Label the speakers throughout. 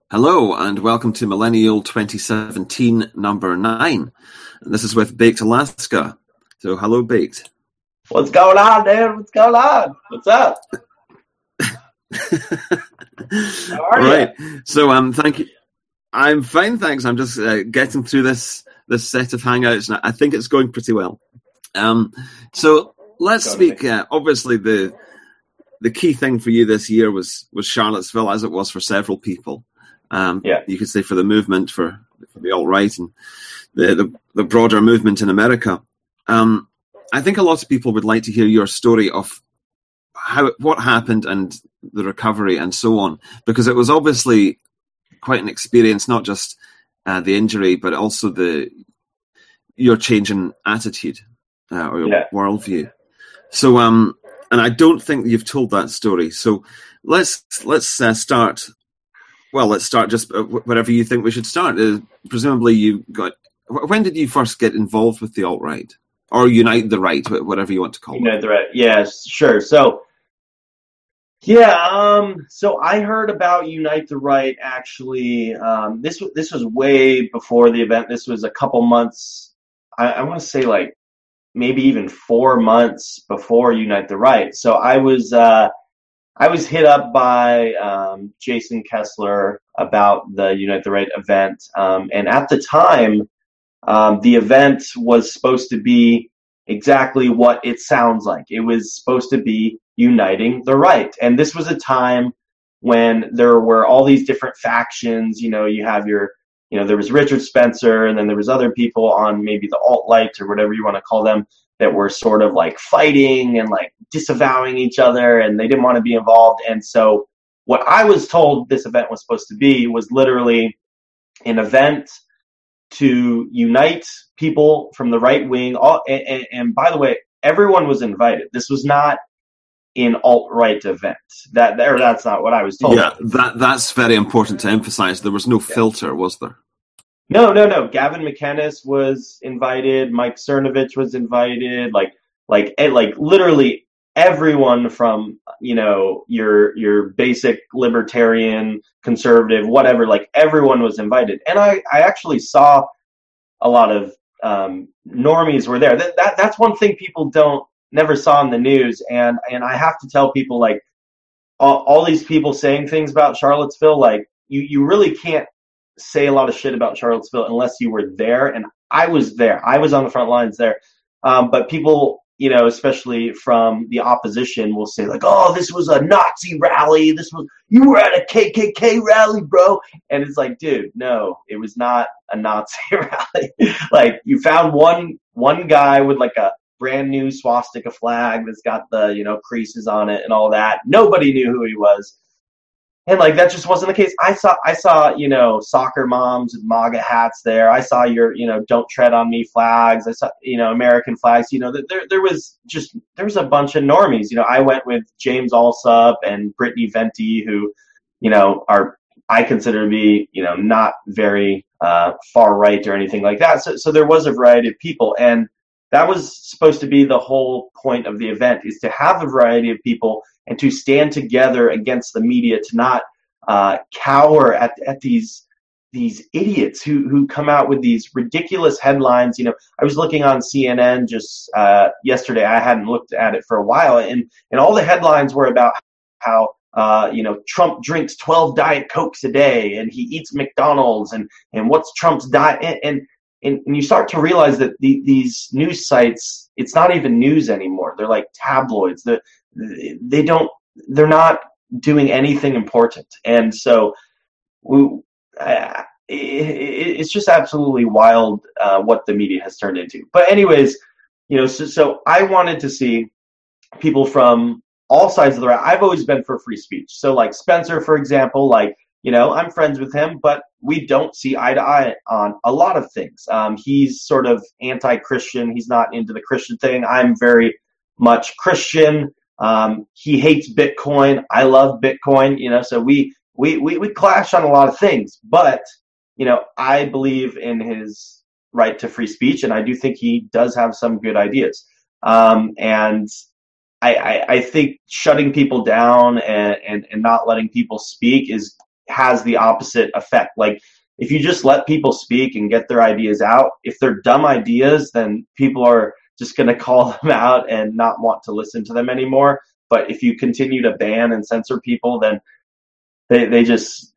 Speaker 1: Hello and welcome to Millennial 2017 number 9. This is with Baked Alaska. So hello, Baked.
Speaker 2: What's going on, dude? What's going on? What's up? How are
Speaker 1: you? So thank you. I'm fine, thanks. I'm just getting through this set of Hangouts, and I think it's going pretty well. So let's speak. Obviously, the key thing for you this year was Charlottesville, as it was for several people. You could say for the movement, for the alt-right and the broader movement in America. I think a lot of people would like to hear your story of what happened and the recovery and so on, because it was obviously quite an experience, not just the injury, but also your change in attitude or your worldview. So, and I don't think you've told that story. So let's start. Well, let's start just wherever you think we should start. Presumably when did you first get involved with the alt-right? Or Unite the Right, whatever you want to call it.
Speaker 2: Unite the Right, yes, sure. So I heard about Unite the Right, actually. This was way before the event. This was a couple months, I want to say like maybe even 4 months before Unite the Right. So I was hit up by Jason Kessler about the Unite the Right event. And at the time, the event was supposed to be exactly what it sounds like. It was supposed to be uniting the right. And this was a time when there were all these different factions. You have there was Richard Spencer, and then there was other people on maybe the alt-right or whatever you want to call them that were sort of like fighting and like disavowing each other, and they didn't want to be involved. And so what I was told this event was supposed to be was literally an event to unite people from the right wing. And by the way, everyone was invited. This was not an alt-right event. That's not what I was told.
Speaker 1: Yeah, that's very important to emphasize. There was no filter, was there?
Speaker 2: No. Gavin McInnes was invited. Mike Cernovich was invited. Like literally everyone from your basic libertarian, conservative, whatever. Like everyone was invited, and I actually saw a lot of normies were there. That's one thing people never saw in the news, and I have to tell people, like, all these people saying things about Charlottesville, like you really can't say a lot of shit about Charlottesville unless you were there. And I was there. I was on the front lines there. But people, especially from the opposition, will say like, "Oh, this was a Nazi rally. You were at a KKK rally, bro." And it's like, dude, no, it was not a Nazi rally. Like, you found one guy with like a brand new swastika flag that's got the creases on it and all that. Nobody knew who he was. And like, that just wasn't the case. I saw soccer moms with MAGA hats there. I saw your "Don't Tread on Me" flags. I saw American flags. There was a bunch of normies. I went with James Alsop and Brittany Venti, who I consider to be not very far right or anything like that. So there was a variety of people, and that was supposed to be the whole point of the event, is to have a variety of people and to stand together against the media, to not cower at these idiots who come out with these ridiculous headlines. I was looking on CNN just yesterday. I hadn't looked at it for a while, and all the headlines were about how Trump drinks 12 Diet Cokes a day and he eats McDonald's, and what's Trump's diet, and you start to realize that these news sites, it's not even news anymore. They're like tabloids. They're not doing anything important. And so it's just absolutely wild what the media has turned into. But anyways, so I wanted to see people from all sides of the right. I've always been for free speech. So like Spencer, for example, like, I'm friends with him, but we don't see eye to eye on a lot of things. He's sort of anti-Christian. He's not into the Christian thing. I'm very much Christian. He hates Bitcoin. I love Bitcoin. So we clash on a lot of things. But I believe in his right to free speech, and I do think he does have some good ideas. And I think shutting people down and not letting people speak is has the opposite effect. Like, if you just let people speak and get their ideas out, if they're dumb ideas, then people are just going to call them out and not want to listen to them anymore. But if you continue to ban and censor people, then they just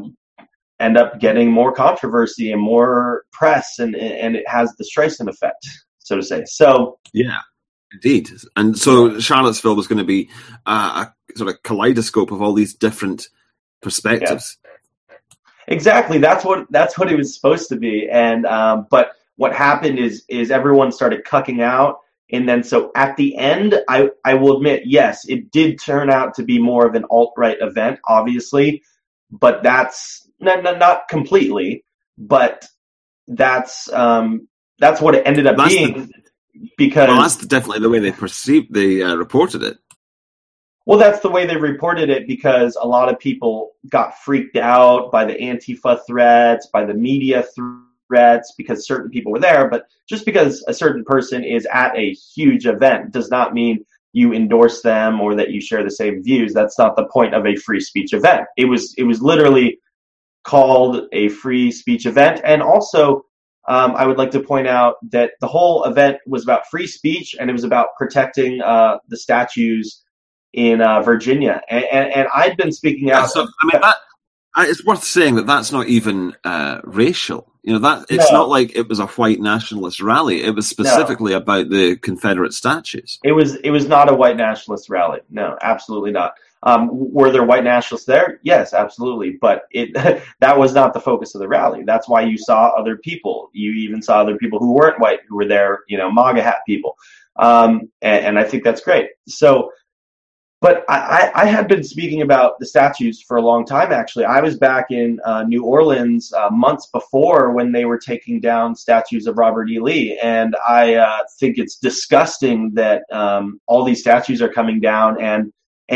Speaker 2: end up getting more controversy and more press, and it has the Streisand effect, so to say. So
Speaker 1: yeah, indeed. And so Charlottesville was going to be a sort of kaleidoscope of all these different perspectives.
Speaker 2: Yeah. Exactly. That's what it was supposed to be. And but what happened is everyone started cucking out. And then so at the end, I will admit, yes, it did turn out to be more of an alt-right event, obviously, but that's not completely, but that's what it ended up being. Because
Speaker 1: that's definitely the way they reported it.
Speaker 2: Well, that's the way they reported it, because a lot of people got freaked out by the Antifa threats, by the media threats, because certain people were there. But just because a certain person is at a huge event does not mean you endorse them or that you share the same views. That's not the point of a free speech event. It was literally called a free speech event. And also, I would like to point out that the whole event was about free speech, and it was about protecting the statues in Virginia, and I'd been speaking out.
Speaker 1: So, I mean, it's worth saying that that's not even racial. You know, that it's not like it was a white nationalist rally. It was specifically about the Confederate statues.
Speaker 2: It was not a white nationalist rally. No, absolutely not. Were there white nationalists there? Yes, absolutely. But that was not the focus of the rally. That's why you saw other people. You even saw other people who weren't white who were there. You know, MAGA hat people, and I think that's great. So. But I had been speaking about the statues for a long time, actually. I was back in New Orleans months before when they were taking down statues of Robert E. Lee. And I think it's disgusting that all these statues are coming down. And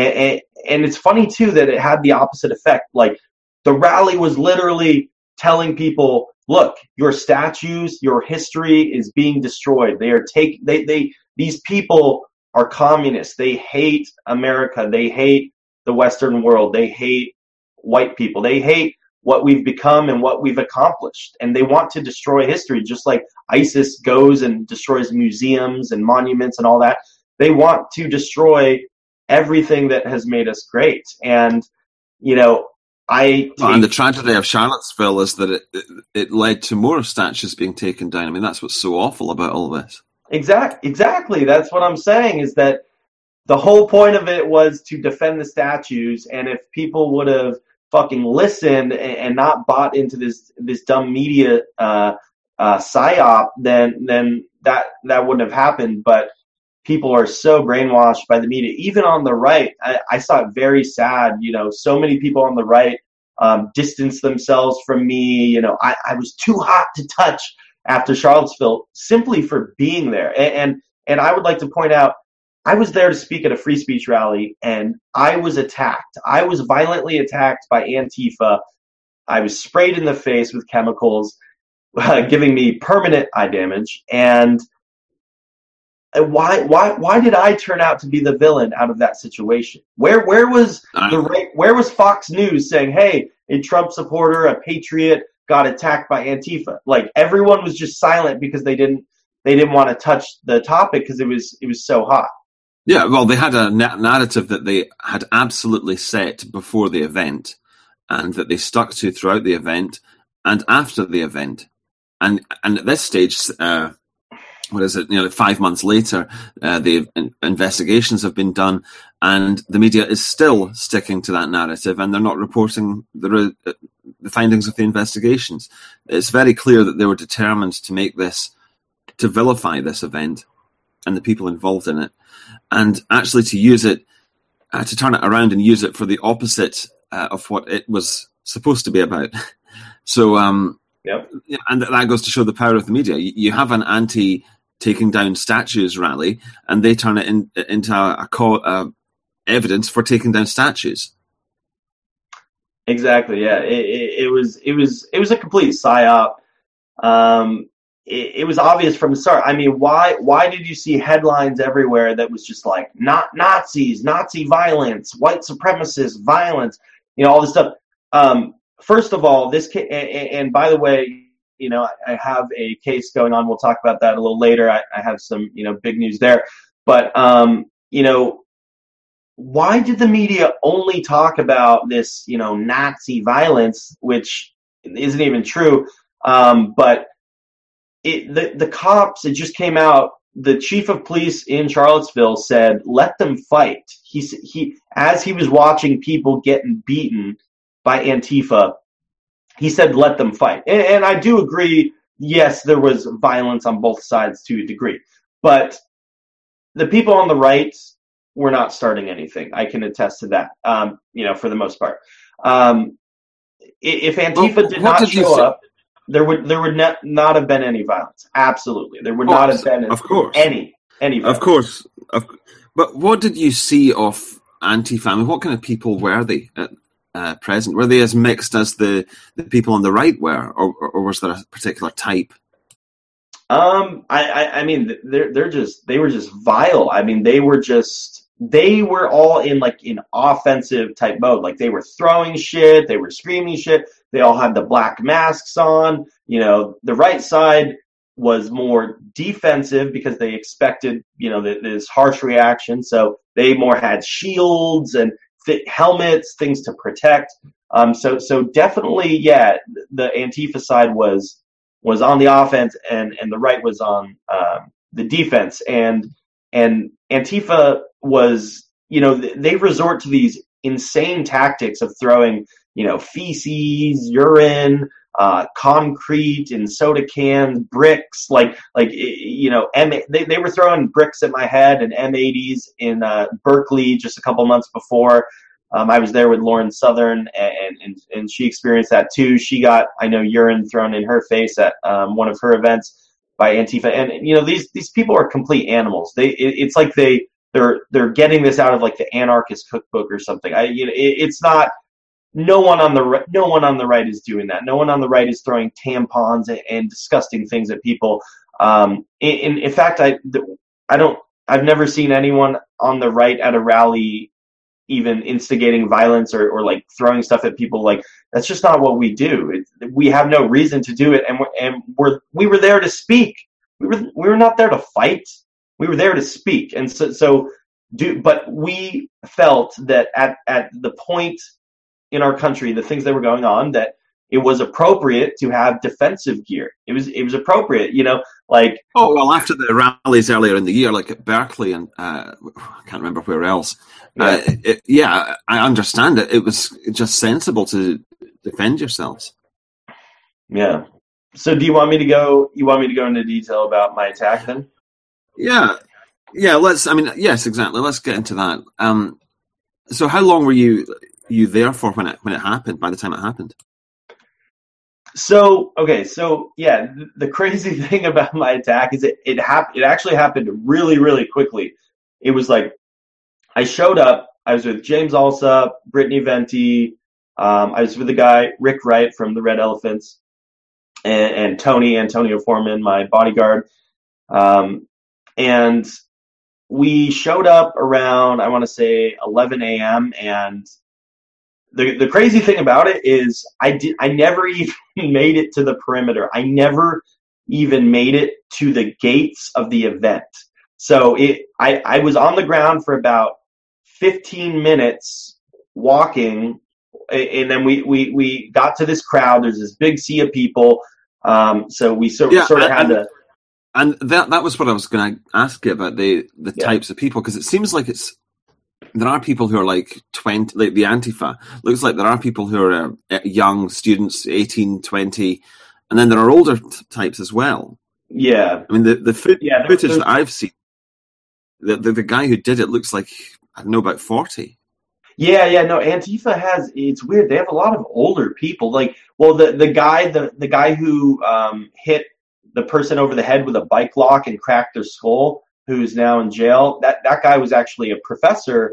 Speaker 2: it's funny, too, that it had the opposite effect. Like, the rally was literally telling people, look, your statues, your history is being destroyed. They are these people are communists. They hate America. They hate the Western world. They hate white people. They hate what we've become and what we've accomplished. And they want to destroy history, just like ISIS goes and destroys museums and monuments and all that. They want to destroy everything that has made us great. And, you know,
Speaker 1: and the tragedy of Charlottesville is that it led to more statues being taken down. I mean, that's what's so awful about all this.
Speaker 2: Exactly. That's what I'm saying, is that the whole point of it was to defend the statues. And if people would have fucking listened and not bought into this dumb media psyop, then that wouldn't have happened. But people are so brainwashed by the media, even on the right. I saw it very sad. You know, so many people on the right distanced themselves from me. You know, I was too hot to touch after Charlottesville, simply for being there. And I would like to point out, I was there to speak at a free speech rally, and I was attacked. I was violently attacked by Antifa. I was sprayed in the face with chemicals, giving me permanent eye damage. And why did I turn out to be the villain out of that situation? Where was where was Fox News saying, hey, a Trump supporter, a patriot, got attacked by Antifa? Like, everyone was just silent because they didn't want to touch the topic because it was so hot.
Speaker 1: Yeah, well, they had a narrative that they had absolutely set before the event, and that they stuck to throughout the event and after the event. And at this stage, 5 months later, the investigations have been done, and the media is still sticking to that narrative, and they're not reporting the findings of the investigations. It's very clear that they were determined to vilify this event and the people involved in it, and actually to use it, to turn it around and use it for the opposite of what it was supposed to be about. So,
Speaker 2: yep.
Speaker 1: And that goes to show the power of the media. You have an anti-taking down statues rally, and they turn it into evidence for taking down statues.
Speaker 2: Exactly. Yeah. It was a complete psyop. It was obvious from the start. I mean, why did you see headlines everywhere that was just like, not Nazis, Nazi violence, white supremacists, violence, all this stuff. first of all, and by the way, I have a case going on. We'll talk about that a little later. I have some, big news there. But, why did the media only talk about this, Nazi violence, which isn't even true? But the cops, it just came out. The chief of police in Charlottesville said, "Let them fight." As he was watching people getting beaten by Antifa, he said, "Let them fight." And I do agree. Yes, there was violence on both sides to a degree, but the people on the right were not starting anything. I can attest to that. For the most part, if Antifa did not show up, there would not have been any violence. Absolutely, there would not have been.
Speaker 1: Of course,
Speaker 2: any violence.
Speaker 1: Of course. But what did you see of Antifa? I mean, what kind of people were they at present? Were they as mixed as the people on the right were, or was there a particular type?
Speaker 2: I mean, they were just vile. I mean, they were all in offensive type mode. Like, they were throwing shit, they were screaming shit. They all had the black masks on. The right side was more defensive because they expected, this harsh reaction. So they more had shields and helmets, things to protect. So definitely, yeah, the Antifa side was on the offense, and the right was on the defense. And Antifa was, they resort to these insane tactics of throwing, feces, urine, concrete and soda cans, bricks, they were throwing bricks at my head and M80s in Berkeley just a couple months before. I was there with Lauren Southern, and she experienced that too. She got, I know, urine thrown in her face at one of her events by Antifa. And these people are complete animals. It's like they're getting this out of the anarchist cookbook or something. It's not. No one on the right is doing that. No one on the right is throwing tampons and disgusting things at people. In fact, I've never seen anyone on the right at a rally even instigating violence or throwing stuff at people. That's just not what we do. We have no reason to do it, and we were there to speak. We were not there to fight. We were there to speak, and but we felt that at the point in our country, the things that were going on, that it was appropriate to have defensive gear. It was appropriate,
Speaker 1: Oh, well, after the rallies earlier in the year, like at Berkeley and I can't remember where else.
Speaker 2: Yeah.
Speaker 1: I understand it. It was just sensible to defend yourselves.
Speaker 2: Yeah. So do you want me to go into detail about my attack then?
Speaker 1: Yeah. Yes, exactly. Let's get into that. So how long were you there for when it happened, by the time it happened?
Speaker 2: So yeah, the crazy thing about my attack is it actually happened really, really quickly. It was I showed up, I was with James Alsop, Brittany Venti, I was with the guy, Rick Wright from the Red Elephants, and Antonio Foreman, my bodyguard. And we showed up around, I want to say 11 a.m. and the crazy thing about it is I never even made it to the perimeter. I never even made it to the gates of the event. So I was on the ground for about 15 minutes walking, and then we got to this crowd. There's this big sea of people. So we sort of had to.
Speaker 1: And that was what I was going to ask you about, the types of people, because it seems like there are people who are 20, like the Antifa. Looks like there are people who are young students, 18, 20, and then there are older types as well.
Speaker 2: Yeah.
Speaker 1: I mean, the footage that I've seen, the guy who did it looks like, I don't know, about 40.
Speaker 2: Yeah, no, Antifa it's weird. They have a lot of older people. The guy who hit the person over the head with a bike lock and cracked their skull, who's now in jail. That guy was actually a professor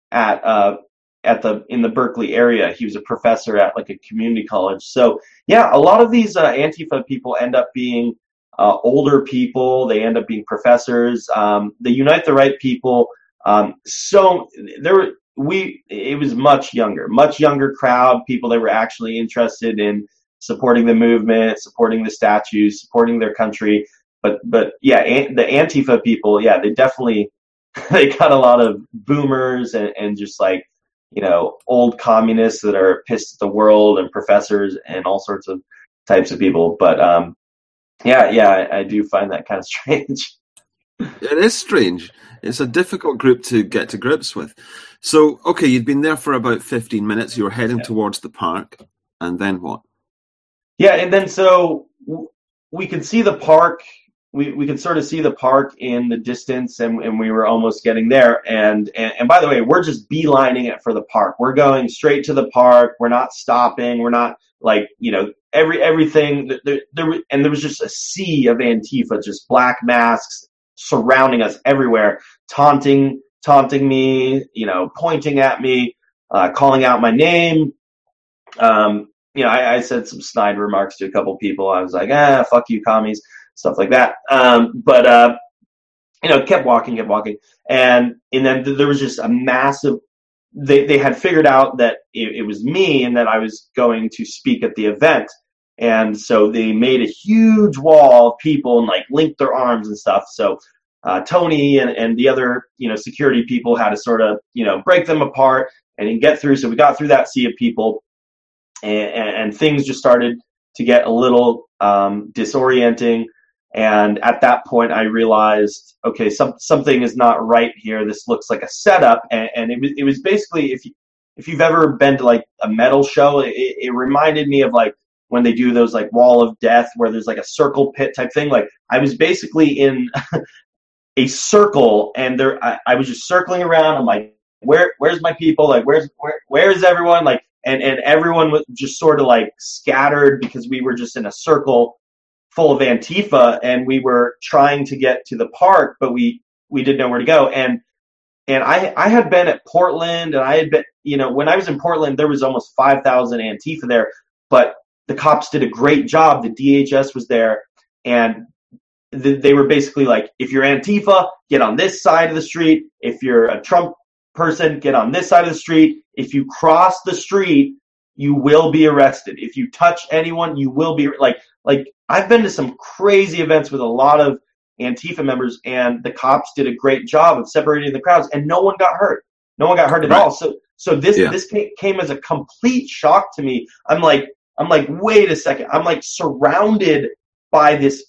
Speaker 2: in the Berkeley area. He was a professor at a community college. So yeah, a lot of these Antifa people end up being older people. They end up being professors. The Unite the Right people. So there it was much younger crowd, people that were actually interested in supporting the movement, supporting the statues, supporting their country. But yeah, the Antifa people, yeah, they definitely they got a lot of boomers and just like, old communists that are pissed at the world, and professors and all sorts of types of people. But yeah, I do find that kind of strange.
Speaker 1: It is strange. It's a difficult group to get to grips with. So, okay, you'd been there for about 15 minutes. You were heading towards the park. And then what?
Speaker 2: Yeah, and then so we could see the park. We could sort of see the park in the distance, and we were almost getting there. And by the way, we're just beelining it for the park. We're going straight to the park. We're not stopping. We're not like, everything. There was just a sea of Antifa, just black masks surrounding us everywhere, taunting me, pointing at me, calling out my name. I said some snide remarks to a couple people. I was like, fuck you, commies, stuff like that. But kept walking. And then there was just a massive, they had figured out that it was me and that I was going to speak at the event. And so they made a huge wall of people and like linked their arms and stuff. So Tony and the other, security people had to sort of, break them apart and get through. So we got through that sea of people, and things just started to get a little disorienting. And at that point, I realized, okay, something is not right here. This looks like a setup. And it was basically, if you've ever been to like a metal show, it reminded me of like when they do those like wall of death where there's like a circle pit type thing. Like I was basically in a circle, and I was just circling around. I'm like, where's my people? Like, where's everyone? Like, and everyone was just sort of like scattered because we were just in a circle full of Antifa, and we were trying to get to the park, but we didn't know where to go. And I had been at Portland, and I had been, when I was in Portland, there was almost 5,000 Antifa there, but the cops did a great job. The DHS was there, and they were basically like, if you're Antifa, get on this side of the street. If you're a Trump person, get on this side of the street. If you cross the street, you will be arrested. If you touch anyone, you will be like I've been to some crazy events with a lot of Antifa members, and the cops did a great job of separating the crowds, and no one got hurt. No one got hurt at all. So this came as a complete shock to me. I'm like, wait a second. I'm like surrounded by this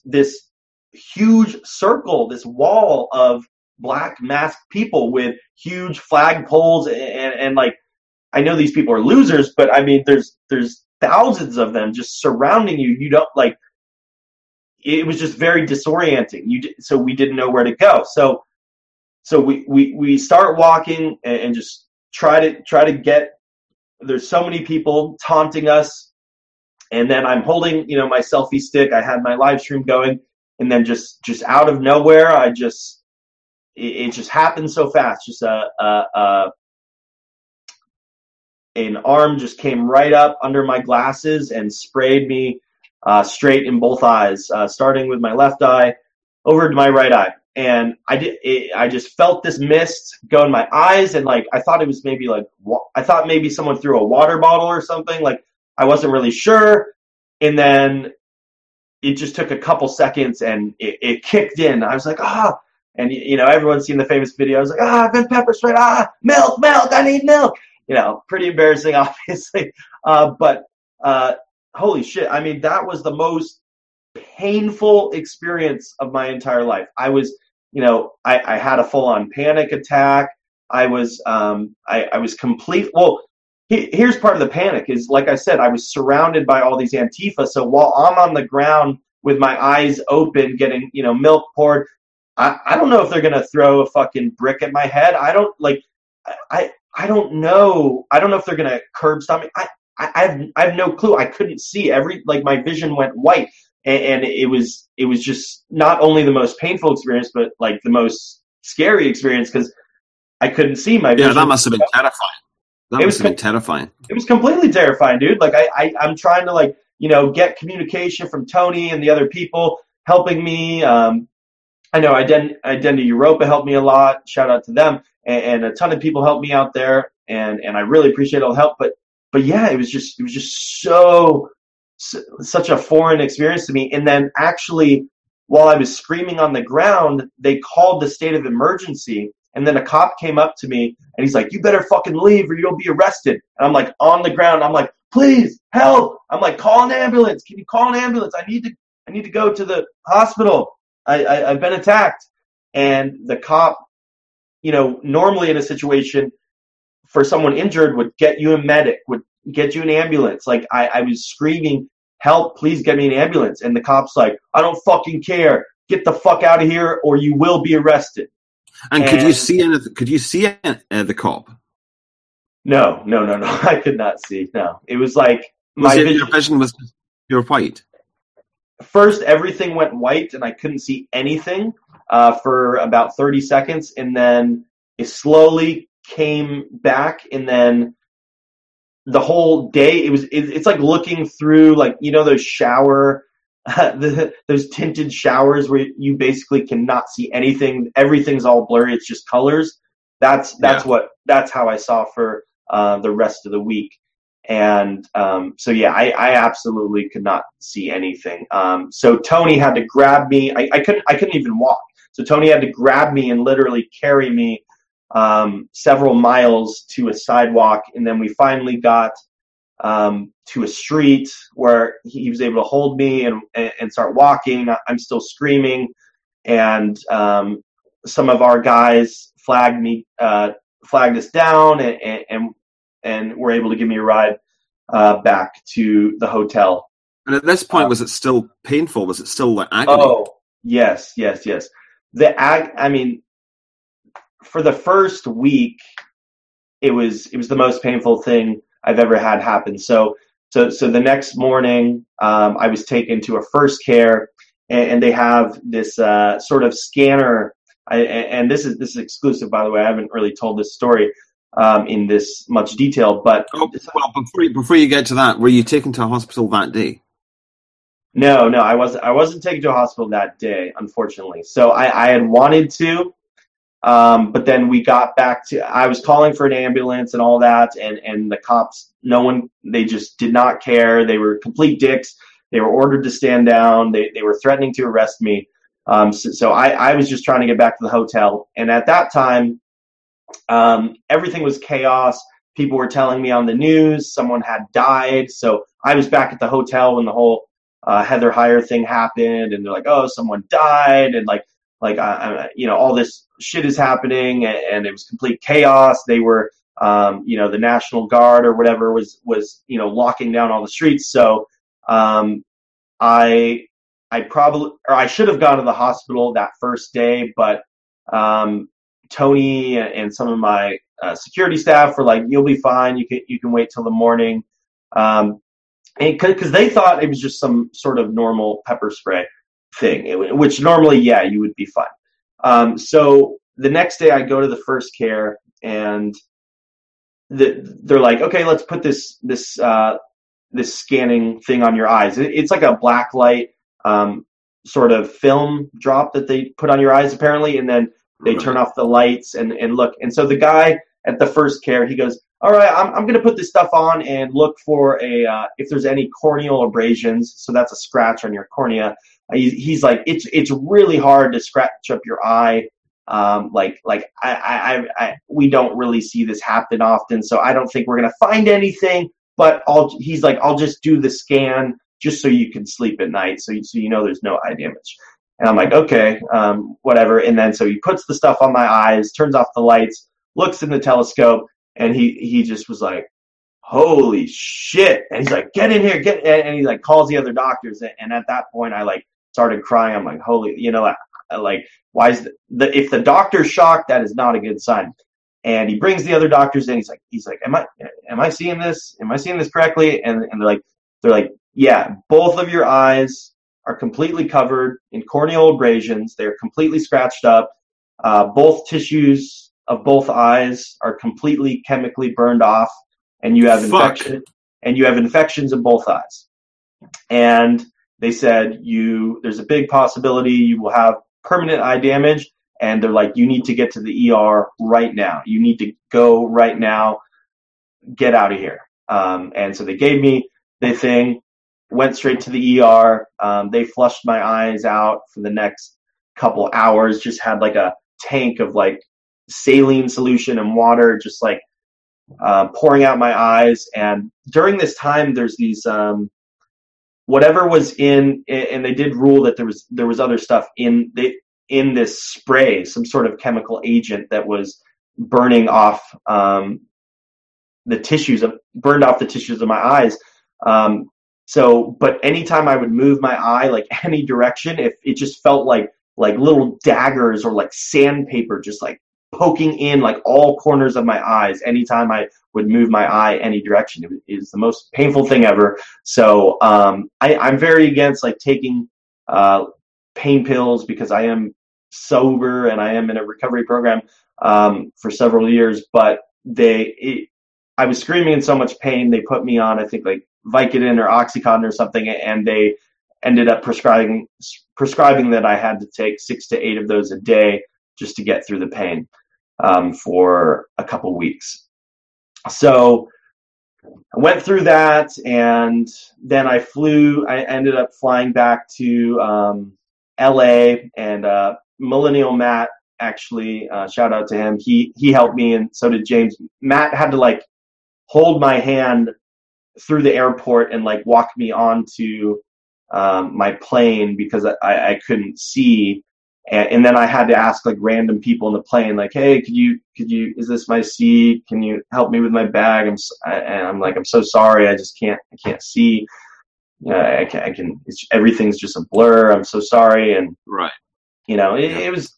Speaker 2: huge circle, this wall of black masked people with huge flag poles, and like, I know these people are losers, but I mean, there's thousands of them just surrounding you. You don't like. It was just very disorienting. So we didn't know where to go. So we start walking and just try to get. There's so many people taunting us, and then I'm holding my selfie stick. I had my live stream going, and then just out of nowhere, it just happened so fast. Just an arm just came right up under my glasses and sprayed me straight in both eyes, starting with my left eye over to my right eye. And I just felt this mist go in my eyes, and like I thought it was maybe maybe someone threw a water bottle or something. Like I wasn't really sure, and then it just took a couple seconds, and it kicked in. I was like, and everyone's seen the famous video. I was like, I've been pepper sprayed. Milk, I need milk. Pretty embarrassing, obviously. But holy shit. I mean, that was the most painful experience of my entire life. I was, I had a full-on panic attack. I was complete. Well, here's part of the panic is, like I said, I was surrounded by all these Antifa. So while I'm on the ground with my eyes open, getting, milk poured, I don't know if they're going to throw a fucking brick at my head. I don't know. I don't know if they're going to curb stop me. I have no clue. I couldn't see my vision went white, and it was just not only the most painful experience, but like the most scary experience because I couldn't see my vision.
Speaker 1: Yeah, that must have been terrifying. That must have been terrifying.
Speaker 2: It was completely terrifying, dude. Like I'm trying to get communication from Tony and the other people helping me. I know Identity Europa helped me a lot. Shout out to them. And a ton of people helped me out there. and I really appreciate all the help. But yeah, it was just such a foreign experience to me. And then actually, while I was screaming on the ground, they called the state of emergency. And then a cop came up to me and he's like, "You better fucking leave or you'll be arrested." And I'm like on the ground. I'm like, "Please help." I'm like, "Call an ambulance. Can you call an ambulance? I need to go to the hospital. I've been attacked." And the cop, normally in a situation for someone injured would get you a medic, would get you an ambulance. Like I was screaming, "Help, please get me an ambulance." And the cop's like, "I don't fucking care. Get the fuck out of here or you will be arrested."
Speaker 1: And could you see anything? Could you see the cop?
Speaker 2: No. I could not see. No, it was like
Speaker 1: your vision was pure white.
Speaker 2: First, everything went white, and I couldn't see anything for about 30 seconds, and then it slowly came back, and then the whole day it's like looking through those shower. Those tinted showers where you basically cannot see anything. Everything's all blurry. It's just colors. That's how I saw for the rest of the week. And so yeah, I absolutely could not see anything. So Tony had to grab me. I couldn't even walk. So Tony had to grab me and literally carry me several miles to a sidewalk, and then we finally got to a street where he was able to hold me and start walking. I'm still screaming, and some of our guys flagged us down and were able to give me a ride back to the hotel.
Speaker 1: And at this point, was it still painful? Was it still like agony?
Speaker 2: Oh, yes. I mean, for the first week, it was the most painful thing I've ever had happen. So the next morning, I was taken to a first care, and they have this sort of scanner. And this is exclusive, by the way. I haven't really told this story in this much detail. But
Speaker 1: before you get to that, were you taken to a hospital that day?
Speaker 2: No, I wasn't taken to a hospital that day, unfortunately. So I had wanted to. But then we got back to, I was calling for an ambulance and all that, and the cops, they just did not care. They were complete dicks. They were ordered to stand down. They were threatening to arrest me. So I was just trying to get back to the hotel. And at that time, everything was chaos. People were telling me on the news someone had died. So I was back at the hotel when the whole Heather Heyer thing happened, and they're like, "Oh, someone died," and all this shit is happening, and it was complete chaos. They were, the National Guard or whatever was locking down all the streets. So, I should have gone to the hospital that first day, but Tony and some of my security staff were like, "You'll be fine. You can wait till the morning," because they thought it was just some sort of normal pepper spray thing, which normally, yeah, you would be fine. So the next day I go to the first care, and they're like, "Okay, let's put this scanning thing on your eyes." It's like a black light sort of film drop that they put on your eyes apparently, and then they turn off the lights and look. And so the guy at the first care, he goes, "All right, I'm going to put this stuff on and look for if there's any corneal abrasions." So that's a scratch on your cornea. He's like, it's really hard to scratch up your eye. We don't really see this happen often, so I don't think we're gonna find anything. But he's like, "I'll just do the scan just so you can sleep at night, so there's no eye damage." And I'm like, "Okay, whatever." And then so he puts the stuff on my eyes, turns off the lights, looks in the telescope, and he just was like, "Holy shit!" And he's like, "Get in here, and he like calls the other doctors. And at that point, I like started crying. I'm like, "Holy, why is if the doctor's shocked, that is not a good sign." And he brings the other doctors in. He's like, am I seeing this? Am I seeing this correctly? And they're like, "Yeah, both of your eyes are completely covered in corneal abrasions. They're completely scratched up. Both tissues of both eyes are completely chemically burned off, and you have infection. And you have infections in both eyes." And they said, there's a big possibility you will have permanent eye damage. And they're like, "You need to get to the ER right now. You need to go right now. get out of here. And so they gave me the thing, went straight to the ER. They flushed my eyes out for the next couple hours, just had like a tank of like saline solution and water, just like pouring out my eyes. And during this time, there's these, whatever was in, and they did rule that there was other stuff in this spray, some sort of chemical agent that was burning off the tissues of my eyes. But anytime I would move my eye, like any direction, if it just felt like little daggers or like sandpaper, just like poking in like all corners of my eyes. Anytime I would move my eye any direction, it is the most painful thing ever. So I'm very against like taking pain pills, because I am sober and I am in a recovery program for several years. But I was screaming in so much pain, they put me on, I think, like Vicodin or Oxycontin or something, and they ended up prescribing that I had to take 6 to 8 of those a day just to get through the pain for a couple weeks. So I went through that, and then I ended up flying back to LA, and Millennial Matt, actually, shout out to him. He helped me, and so did James. Matt had to like hold my hand through the airport and like walk me onto my plane, because I couldn't see. And then I had to ask like random people in the plane, like, hey, could you, is this my seat? Can you help me with my bag? I'm like, I'm so sorry. I can't see. Everything's just a blur. I'm so sorry. And,
Speaker 1: right.
Speaker 2: It was,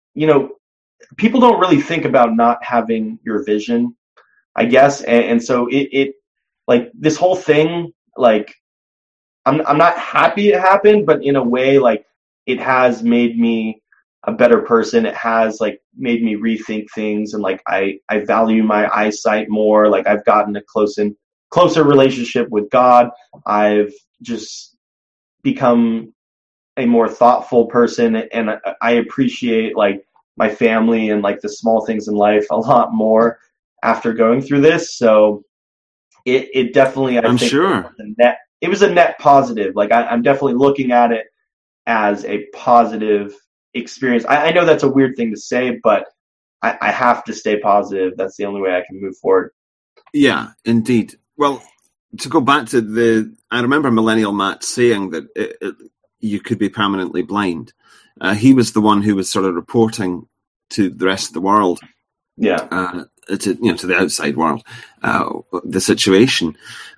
Speaker 2: people don't really think about not having your vision, I guess. And so it like this whole thing, like, I'm not happy it happened, but in a way, like, it has made me a better person. It has like made me rethink things, and like I value my eyesight more. Like I've gotten a closer relationship with God. I've just become a more thoughtful person, and I appreciate like my family and like the small things in life a lot more after going through this. So it definitely, I
Speaker 1: I'm
Speaker 2: think,
Speaker 1: sure
Speaker 2: it was a net positive. Like I'm definitely looking at it as a positive experience. I know that's a weird thing to say, but I have to stay positive. That's the only way I can move forward.
Speaker 1: Yeah, indeed. Well, to go back to I remember Millennial Matt saying that you could be permanently blind. He was the one who was sort of reporting to the rest of the world.
Speaker 2: Yeah.
Speaker 1: To the outside world, the situation.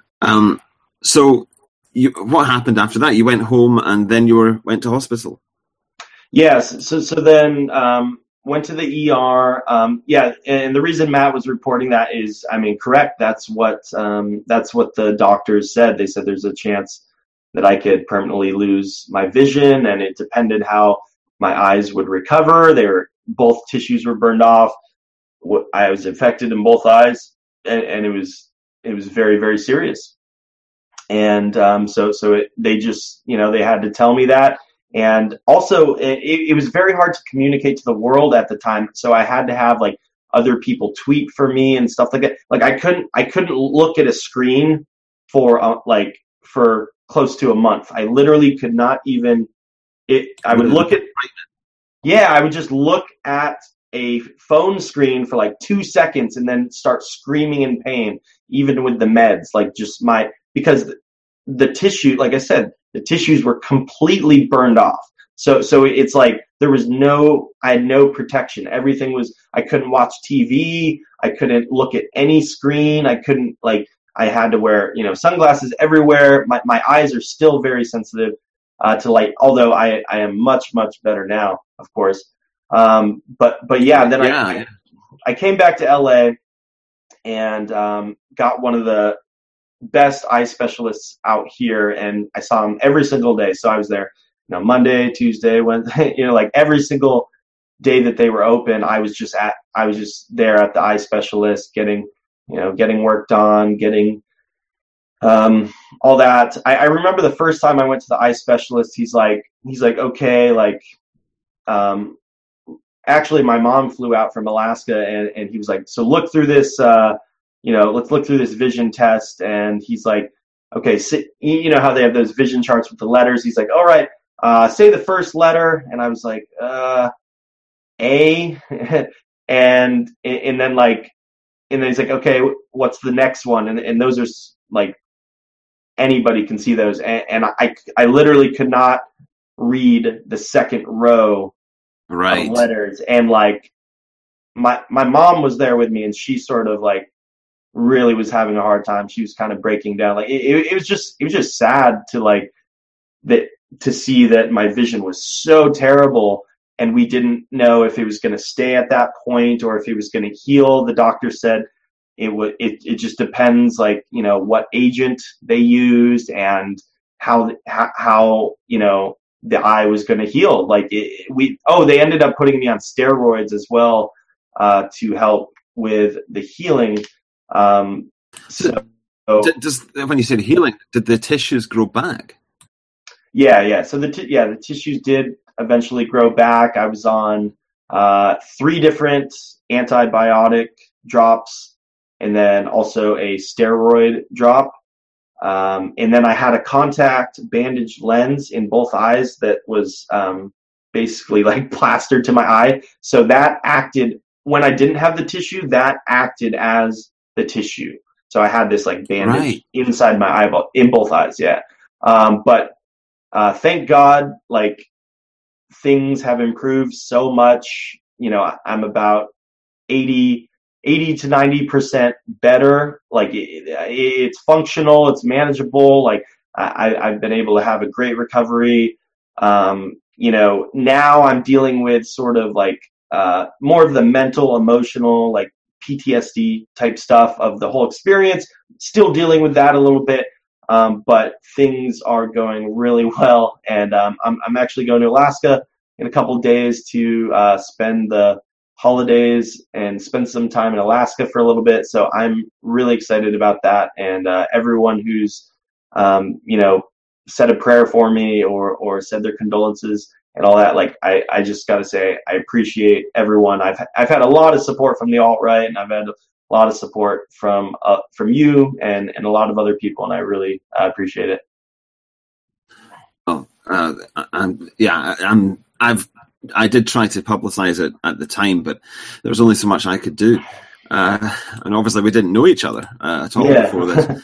Speaker 1: So what happened after that? You went home, and then you went to hospital.
Speaker 2: Yes. So then went to the ER. And the reason Matt was reporting that is, I mean, correct. That's what the doctors said. They said there's a chance that I could permanently lose my vision, and it depended how my eyes would recover. Both tissues were burned off. I was infected in both eyes, and it was very, very serious. And they just, they had to tell me that. And also it was very hard to communicate to the world at the time. So I had to have like other people tweet for me and stuff like that. Like I couldn't look at a screen for close to a month. I literally could not even, I would just look at a phone screen for like 2 seconds and then start screaming in pain, even with the meds, because the tissue, like I said, the tissues were completely burned off. So it's like I had no protection. Everything was, I couldn't watch TV. I couldn't look at any screen. I couldn't, I had to wear, sunglasses everywhere. My eyes are still very sensitive to light, although I am much, much better now, of course. But yeah, then I came back to LA and got one of the best eye specialists out here, and I saw him every single day. So I was there, Monday, Tuesday, Wednesday, every single day that they were open, I was just there at the eye specialist getting work done, getting all that. I remember the first time I went to the eye specialist, he's like, okay, actually my mom flew out from Alaska, and he was like, so look through this let's look through this vision test. And he's like, okay, so, you know how they have those vision charts with the letters. He's like, all right, say the first letter. And I was like, A. and then like, and then he's like, okay, what's the next one? And those are like, anybody can see those. And I literally could not read the second row
Speaker 1: Right.
Speaker 2: of letters. And like, my mom was there with me, and she sort of like really was having a hard time. She was kind of breaking down. Like it was just sad to like that, to see that my vision was so terrible, and we didn't know if it was going to stay at that point or if it was going to heal. The doctor said it just depends, like, what agent they used and how the eye was going to heal. Like they ended up putting me on steroids as well to help with the healing. When
Speaker 1: you said healing, did the tissues grow back?
Speaker 2: Yeah. So the tissues did eventually grow back. I was on 3 different antibiotic drops, and then also a steroid drop. And then I had a contact bandage lens in both eyes that was basically like plastered to my eye. So that acted, when I didn't have the tissue, that acted as the tissue. So I had this like bandage inside my eyeball in both eyes. Yeah. But thank God, like, things have improved so much. I'm about 80 to 90% better. Like it's functional, it's manageable. Like I've been able to have a great recovery. Now I'm dealing with sort of like more of the mental, emotional, like PTSD type stuff of the whole experience. Still dealing with that a little bit. But things are going really well. And I'm actually going to Alaska in a couple of days to spend the holidays and spend some time in Alaska for a little bit. So I'm really excited about that. And everyone who's said a prayer for me or said their condolences and all that, like I just got to say I appreciate everyone. I've had a lot of support from the alt-right, and I've had a lot of support from you and a lot of other people, and I really appreciate it.
Speaker 1: Oh, I did try to publicize it at the time, but there was only so much I could do, and obviously we didn't know each other at all before this.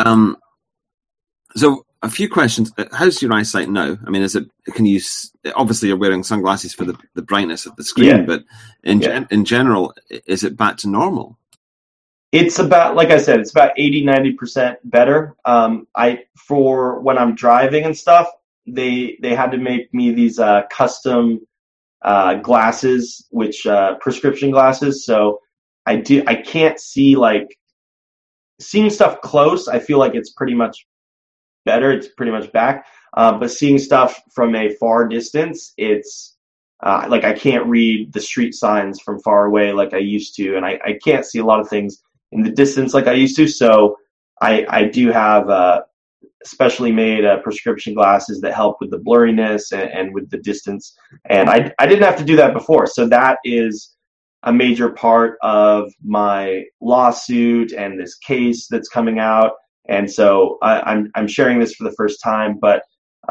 Speaker 1: So a few questions. How's your eyesight now? I mean, obviously you're wearing sunglasses for the brightness of the screen, but in general, is it back to normal?
Speaker 2: It's about, like I said, it's about 80-90% better. For when I'm driving and stuff, they had to make me these custom glasses, which prescription glasses. So I can't see, like, seeing stuff close. I feel like it's pretty much better. It's pretty much back. But seeing stuff from a far distance, it's like I can't read the street signs from far away like I used to, and I can't see a lot of things in the distance like I used to. So I do have specially made prescription glasses that help with the blurriness and with the distance. And I didn't have to do that before. So that is a major part of my lawsuit and this case that's coming out. And so I'm sharing this for the first time, but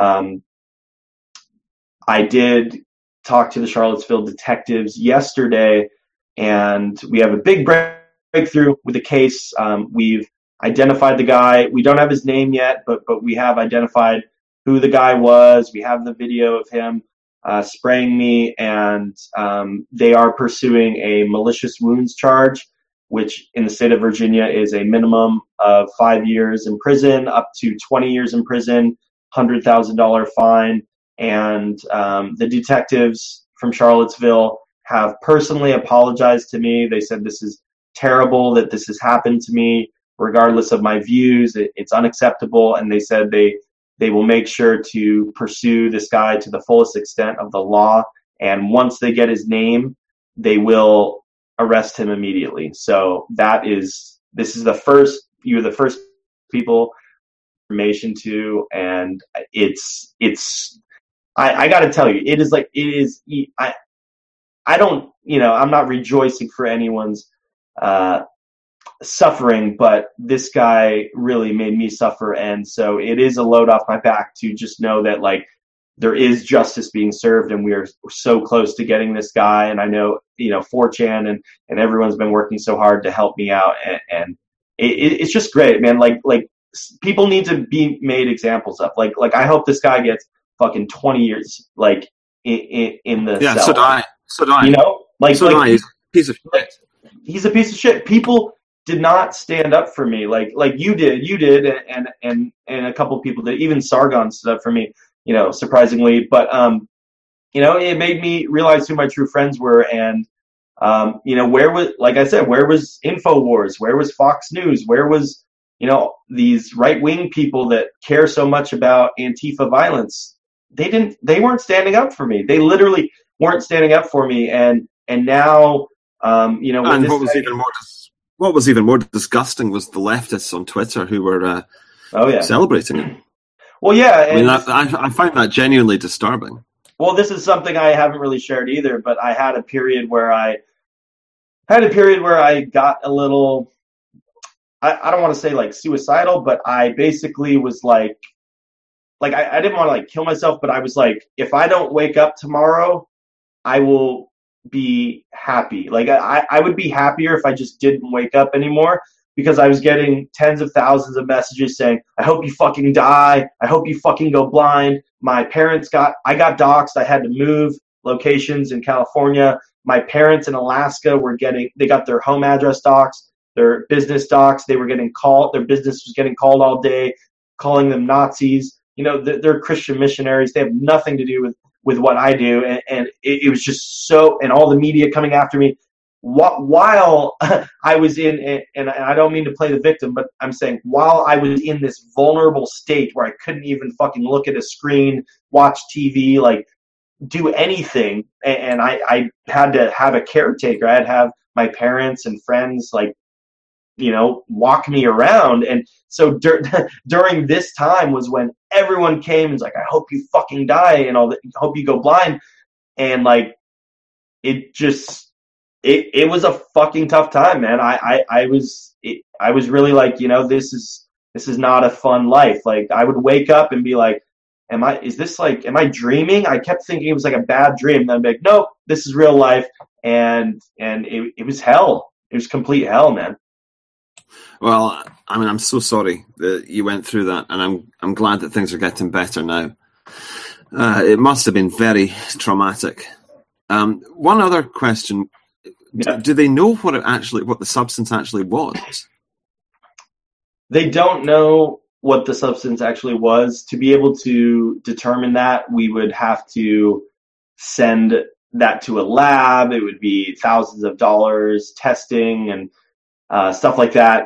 Speaker 2: I did talk to the Charlottesville detectives yesterday, and we have a big breakthrough with the case. We've identified the guy. We don't have his name yet, but we have identified who the guy was. We have the video of him spraying me, and they are pursuing a malicious wounds charge, which in the state of Virginia is a minimum of 5 years in prison, up to 20 years in prison, $100,000 fine. And the detectives from Charlottesville have personally apologized to me. They said this is terrible that this has happened to me, regardless of my views. It's unacceptable. And they said they will make sure to pursue this guy to the fullest extent of the law. And once they get his name, they will arrest him immediately. So you're the first people information to, and I got to tell you, I don't, I'm not rejoicing for anyone's suffering, but this guy really made me suffer. And so it is a load off my back to just know that like there is justice being served, and we're so close to getting this guy. And I know, 4chan and everyone's been working so hard to help me out. And it's just great, man. Like people need to be made examples of. Like I hope this guy gets fucking 20 years, like in the cell.
Speaker 1: So do I. So do I. He's a piece of shit.
Speaker 2: He's a piece of shit. People did not stand up for me like you did, and a couple of people did. Even Sargon stood up for me, surprisingly. But it made me realize who my true friends were, and where was InfoWars? Where was Fox News? Where was these right-wing people that care so much about Antifa violence? They weren't standing up for me. They literally weren't standing up for me, and now and
Speaker 1: what was even more disgusting was the leftists on Twitter who were celebrating it.
Speaker 2: Well, yeah, and
Speaker 1: I find that genuinely disturbing.
Speaker 2: Well, this is something I haven't really shared either, but I had a period where I got a little, I don't want to say like suicidal, but I basically was like I didn't want to like kill myself, but I was like, if I don't wake up tomorrow, I will be happy. Like I would be happier if I just didn't wake up anymore, because I was getting tens of thousands of messages saying, I hope you fucking die. I hope you fucking go blind. I got doxxed. I had to move locations in California. My parents in Alaska they got their home address doxxed, their business doxxed. They were getting called, their business was getting called all day, calling them Nazis. They're Christian missionaries. They have nothing to do with what I do. And it was just so, and all the media coming after me while I was in, and I don't mean to play the victim, but I'm saying while I was in this vulnerable state where I couldn't even fucking look at a screen, watch TV, like do anything. And I had to have a caretaker. I had to have my parents and friends, like, walk me around. And so during this time was when everyone came and was like, I hope you fucking die and all that. I hope you go blind. And like, it just, it was a fucking tough time, man. I was really like, this is not a fun life. Like I would wake up and be like, am I dreaming? I kept thinking it was like a bad dream. Then I'd be like, nope, this is real life. And it was hell. It was complete hell, man.
Speaker 1: Well, I mean, I'm so sorry that you went through that, and I'm glad that things are getting better now. It must have been very traumatic. One other question. Yeah. Do they know what the substance actually was?
Speaker 2: They don't know what the substance actually was. To be able to determine that, we would have to send that to a lab. It would be thousands of dollars testing and stuff like that,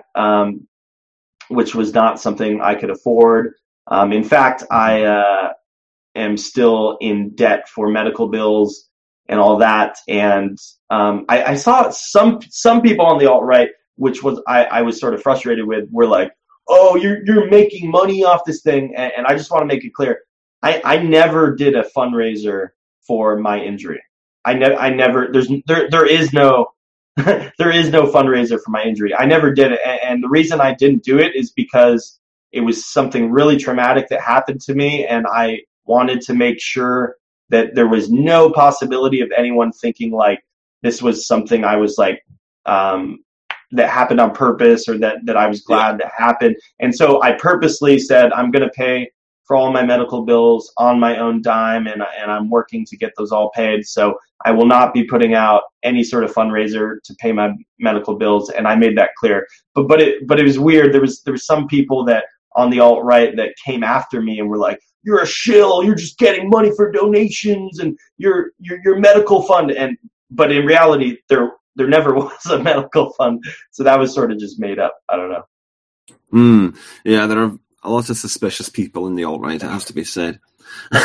Speaker 2: which was not something I could afford. In fact, I am still in debt for medical bills and all that. And I saw some people on the alt-right, which was I was sort of frustrated with, were like, oh, you're making money off this thing. And I just want to make it clear, I never did a fundraiser for my injury. I never there is no there is no fundraiser for my injury. I never did it. And the reason I didn't do it is because it was something really traumatic that happened to me, and I wanted to make sure that there was no possibility of anyone thinking like this was something I was like that happened on purpose, or that I was glad that happened. And so I purposely said, I'm going to pay for all my medical bills on my own dime, and I'm working to get those all paid. So I will not be putting out any sort of fundraiser to pay my medical bills, and I made that clear. But it was weird. There was some people that on the alt-right that came after me and were like, you're a shill, you're just getting money for donations and your medical fund. But in reality, there never was a medical fund. So that was sort of just made up. I don't know.
Speaker 1: Yeah, there are a lot of suspicious people in the alt-right, it has to be said.
Speaker 2: We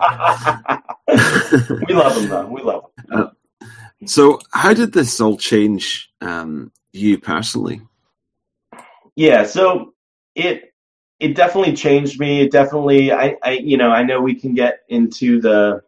Speaker 2: love them, though. We love them.
Speaker 1: So how did this all change you personally?
Speaker 2: Yeah, so it definitely changed me. It definitely, I know we can get into the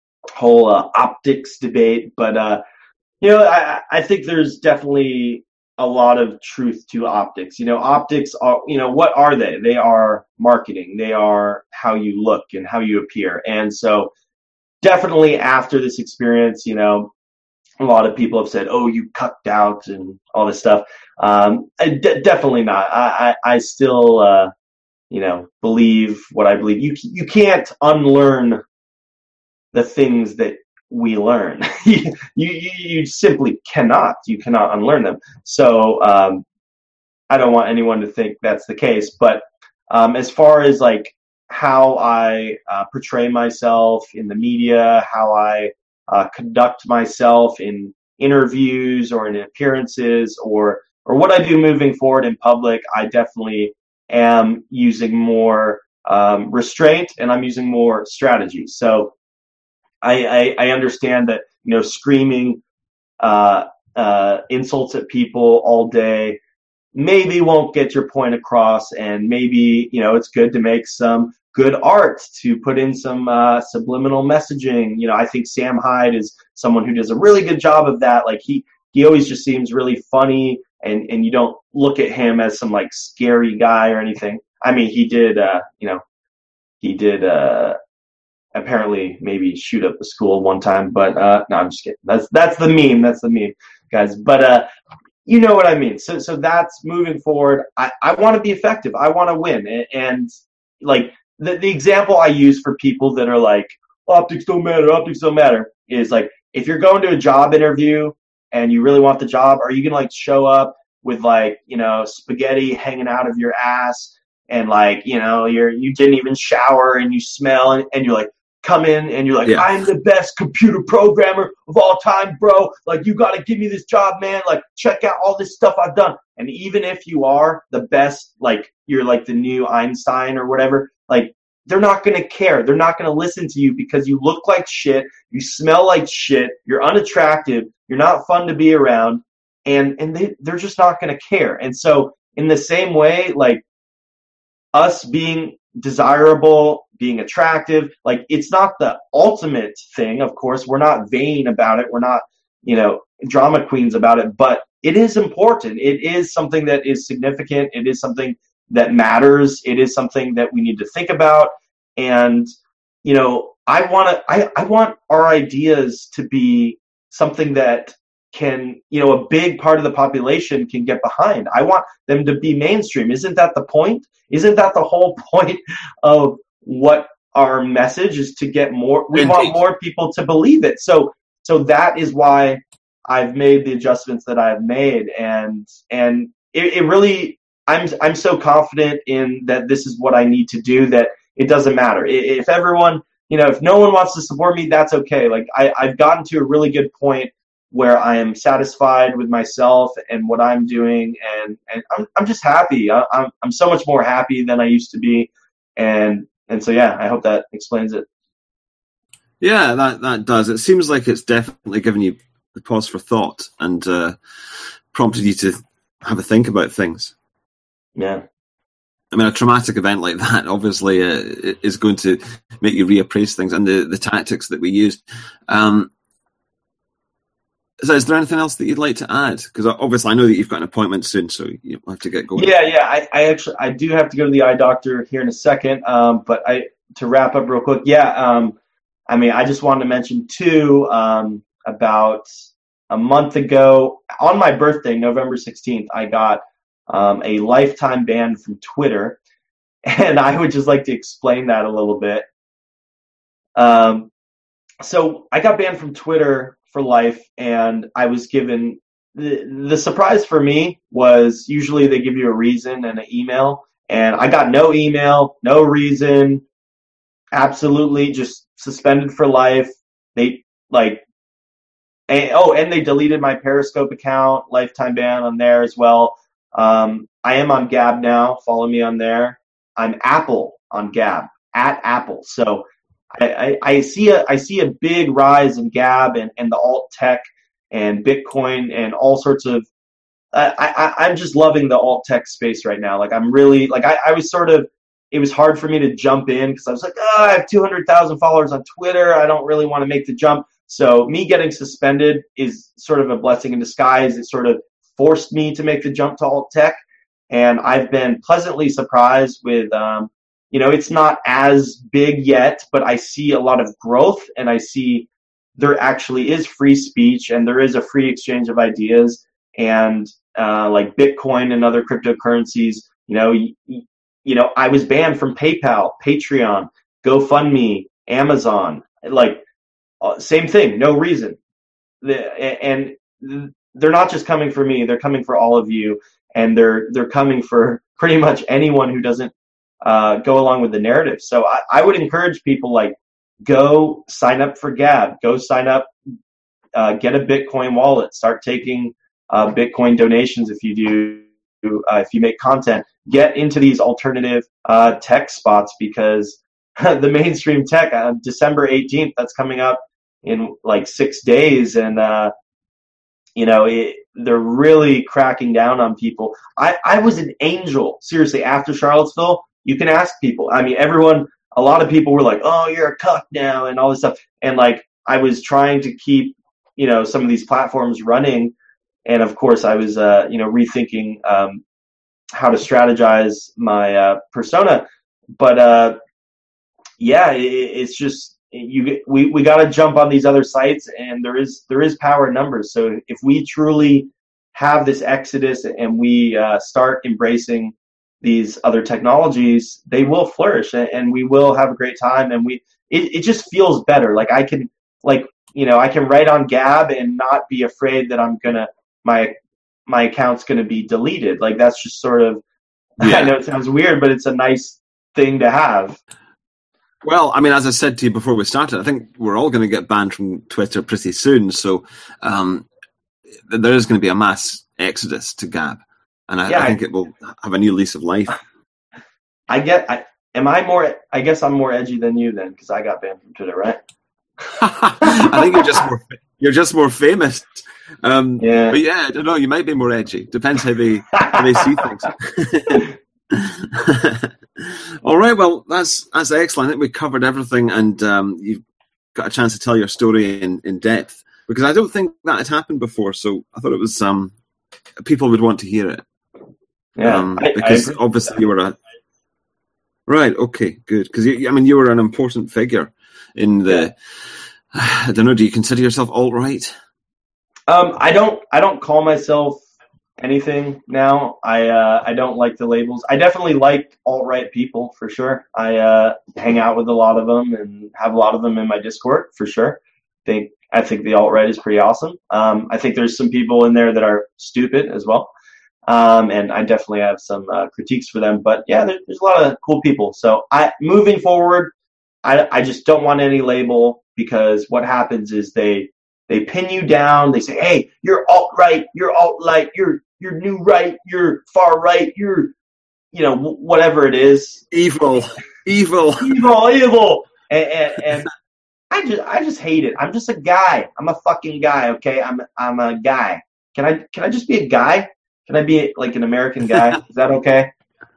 Speaker 2: whole optics debate, but I think there's definitely a lot of truth to optics. Optics are, what are they? They are marketing. They are how you look and how you appear. And so definitely after this experience, a lot of people have said, "Oh, you cucked out," and all this stuff. Definitely not. I still, believe what I believe. You can't unlearn the things that we learn. you simply cannot. You cannot unlearn them. So I don't want anyone to think that's the case. But as far as like how I portray myself in the media, how I conduct myself in interviews or in appearances, or what I do moving forward in public, I definitely am using more restraint, and I'm using more strategy. So I understand that screaming insults at people all day maybe won't get your point across, and maybe it's good to make some good art to put in some subliminal messaging. I think Sam Hyde is someone who does a really good job of that. Like he always just seems really funny, and you don't look at him as some like scary guy or anything. I mean, he did apparently maybe shoot up the school one time, but no, I'm just kidding. That's the meme. That's the meme, guys. But you know what I mean. So that's moving forward. I want to be effective. I want to win. And like the example I use for people that are like, optics don't matter, is like, if you're going to a job interview and you really want the job, are you gonna like show up with like spaghetti hanging out of your ass, and like you didn't even shower and you smell, and you're like, come in and you're like, yeah, I'm the best computer programmer of all time, bro. Like, you got to give me this job, man. Like, check out all this stuff I've done. And even if you are the best, like you're like the new Einstein or whatever, like they're not going to care. They're not going to listen to you because you look like shit. You smell like shit. You're unattractive. You're not fun to be around. And they're just not going to care. And so in the same way, like us being desirable, being attractive, like it's not the ultimate thing. Of course, we're not vain about it. We're not, drama queens about it, but it is important. It is something that is significant. It is something that matters. It is something that we need to think about. And, I want our ideas to be something that can, a big part of the population can get behind. I want them to be mainstream. Isn't that the point? Isn't that the whole point of what our message is, to get more? We want more people to believe it. So that is why I've made the adjustments that I've made, and it really, I'm so confident in that this is what I need to do, that it doesn't matter if everyone, if no one wants to support me, that's okay. Like I've gotten to a really good point where I am satisfied with myself and what I'm doing, and I'm just happy. I'm so much more happy than I used to be, and so yeah, I hope that explains it.
Speaker 1: Yeah, that does. It seems like it's definitely given you the pause for thought and prompted you to have a think about things.
Speaker 2: Yeah.
Speaker 1: I mean, a traumatic event like that obviously is going to make you reappraise things and the tactics that we used. So is there anything else that you'd like to add? Because obviously I know that you've got an appointment soon, so you have to get going.
Speaker 2: Yeah. I do have to go to the eye doctor here in a second. But to wrap up real quick, I mean, I just wanted to mention too, about a month ago on my birthday, November 16th, I got a lifetime ban from Twitter, and I would just like to explain that a little bit. So I got banned from Twitter for life, and I was given the surprise for me was usually they give you a reason and an email, and I got no email, no reason, absolutely just suspended for life. And they deleted my Periscope account, lifetime ban on there as well. I am on Gab now. Follow me on there. I'm Apple on Gab, at Apple. So I see a big rise in Gab and the alt tech and Bitcoin and all sorts of. I'm just loving the alt tech space right now. Like I'm really like I was sort of. It was hard for me to jump in because I was like, I have 200,000 followers on Twitter. I don't really want to make the jump. So me getting suspended is sort of a blessing in disguise. It sort of forced me to make the jump to alt tech. And I've been pleasantly surprised with, it's not as big yet, but I see a lot of growth, and I see there actually is free speech and there is a free exchange of ideas, and like Bitcoin and other cryptocurrencies, I was banned from PayPal, Patreon, GoFundMe, Amazon, like same thing, no reason. And they're not just coming for me, they're coming for all of you, and they're coming for pretty much anyone who doesn't go along with the narrative. So I would encourage people, like, go sign up for Gab, go sign up, get a Bitcoin wallet, start taking Bitcoin donations if you do, if you make content, get into these alternative tech spots, because the mainstream tech on December 18th, that's coming up in like 6 days, and they're really cracking down on people. I was an angel, seriously, after Charlottesville. You can ask people. I mean, a lot of people were like, oh, you're a cuck now and all this stuff. And like, I was trying to keep, some of these platforms running. And of course I was, rethinking how to strategize my persona. But it's just, we got to jump on these other sites, and there is power in numbers. So if we truly have this exodus and we start embracing these other technologies, they will flourish, and we will have a great time. And it just feels better. Like I can write on Gab and not be afraid that my account's gonna be deleted. Like that's just sort of, I know it sounds weird, but it's a nice thing to have.
Speaker 1: Well, I mean, as I said to you before we started, I think we're all going to get banned from Twitter pretty soon. So there is going to be a mass exodus to Gab. And I think it will have a new lease of life.
Speaker 2: I guess I'm more edgy than you then, because I got banned from Twitter, right?
Speaker 1: I think you're just more famous. But yeah, I don't know. You might be more edgy. Depends how they see things. All right. Well, that's excellent. I think we covered everything, and you've got a chance to tell your story in depth, because I don't think that had happened before. So I thought it was people would want to hear it.
Speaker 2: Yeah,
Speaker 1: because obviously you were right. Okay, good. Because you were an important figure in the. I don't know. Do you consider yourself alt-right?
Speaker 2: I don't call myself anything now. I don't like the labels. I definitely like alt-right people for sure. I hang out with a lot of them and have a lot of them in my Discord for sure. I think the alt-right is pretty awesome. I think there's some people in there that are stupid as well. And I definitely have some critiques for them. But yeah, there's a lot of cool people. So moving forward, I just don't want any label, because what happens is they pin you down. They say, hey, you're alt-right, you're alt-light, you're new right, you're far right, you're, whatever it is.
Speaker 1: Evil.
Speaker 2: And I just hate it. I'm just a guy. I'm a fucking guy, okay? I'm a guy. Can I just be a guy? Can I be like an American guy? Is that okay?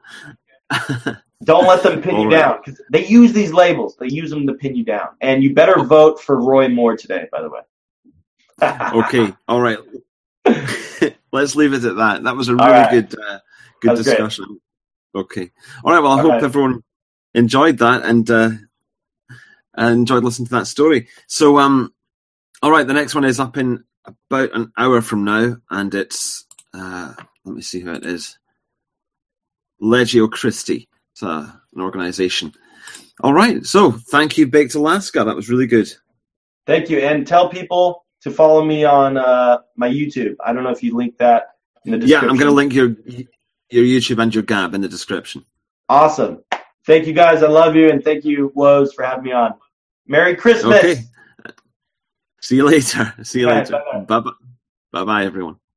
Speaker 2: Don't let them pin you down, because they use these labels. They use them to pin you down. And you better vote for Roy Moore today, by the way.
Speaker 1: Okay. All right. Let's leave it at that. That was a really good discussion. Great. Okay. All right. Well, I hope everyone enjoyed that and enjoyed listening to that story. So, all right. The next one is up in about an hour from now, and it's let me see who it is. Legio Christi. It's an organization. All right. So, thank you, Baked Alaska. That was really good.
Speaker 2: Thank you, and tell people to follow me on my YouTube. I don't know if you link that in the description.
Speaker 1: Yeah, I'm going to link your YouTube and your Gab in the description.
Speaker 2: Awesome. Thank you, guys. I love you, and thank you, Woes, for having me on. Merry Christmas.
Speaker 1: Okay. See you later. Bye-bye. Bye-bye, everyone.